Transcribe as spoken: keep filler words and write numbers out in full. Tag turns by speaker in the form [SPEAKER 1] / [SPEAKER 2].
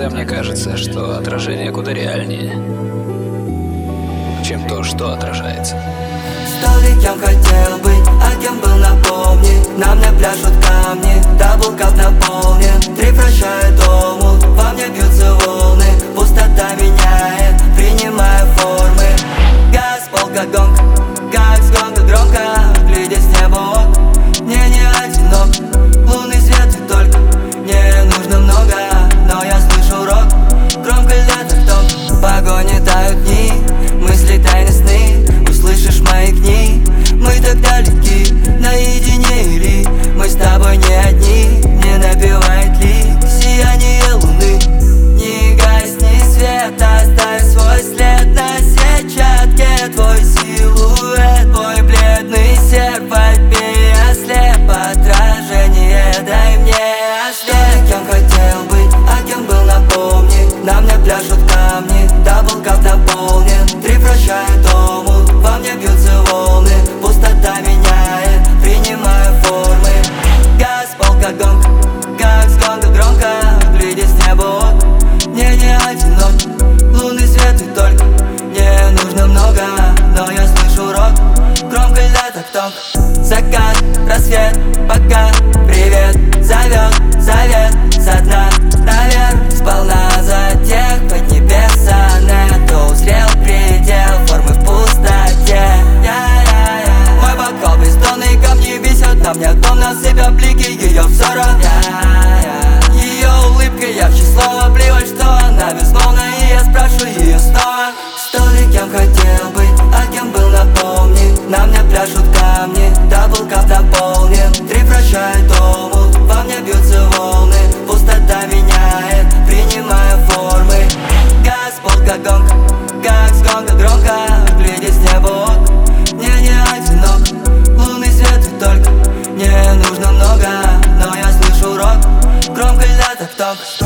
[SPEAKER 1] Иногда мне кажется, что отражение куда реальнее, чем то, что отражается.
[SPEAKER 2] Стал ли кем хотел быть, а кем был, напомни. На мне пляшут камни, даблкап наполнен. Три прощают омут, во мне бьются волны. Пустота меняет, принимая формы. Газ, полка, гонг, как с гонга громко. Глядя с неба ок, мне не одинок. Лунный свет и только, мне нужно много. Но я слышу рок, громко льет в том. В погоне тают дни, мысли тайны сны. Услышишь мои книги, мы так далеки. Наедине или мы с тобой не одни. Не напевает ли сияние луны. Не гасни свет, оставь свой след на сетчатке. Твой силуэт, твой бледный серп. Отбей, ослеп, отражение, дай мне ослеп. Кем хотел быть, а кем был, напомни. На мне пляшут камни, даблкап наполнен. Три прощают омут, во мне бьются волны. Пустота меняет, принимая формы. Газ, полка, гонг, как с гонга громко. Глядя с неба ок, мне не одинок. Лунный свет и только, мне нужно много. Но я слышу рок, громко льет октонг. Закат, рассвет, пока, привет. Зовет, завет, со дна наверх. Сполна за тех под небеса. Нету, узрел предел формы в пустоте. Я-я-я. Мой бокал бездонные камни бесят. На мне томно сыпя блики ее взора. Я-я. Ее улыбка ярче слова плевать, что она безмолвна. И я спрашиваю ее снова. Стал ли кем хотел быть, а кем был, напомни. На мне пляшут камни, даблкап наполнен. Три прощают омут, во мне бьются волны. Пустота меняет, принимая формы. Газ, полка, гонг, как с гонга громко. Глядя с неба ок, мне не одинок. Лунный свет и только, мне нужно много. Но я слышу рок, громко льет октонг.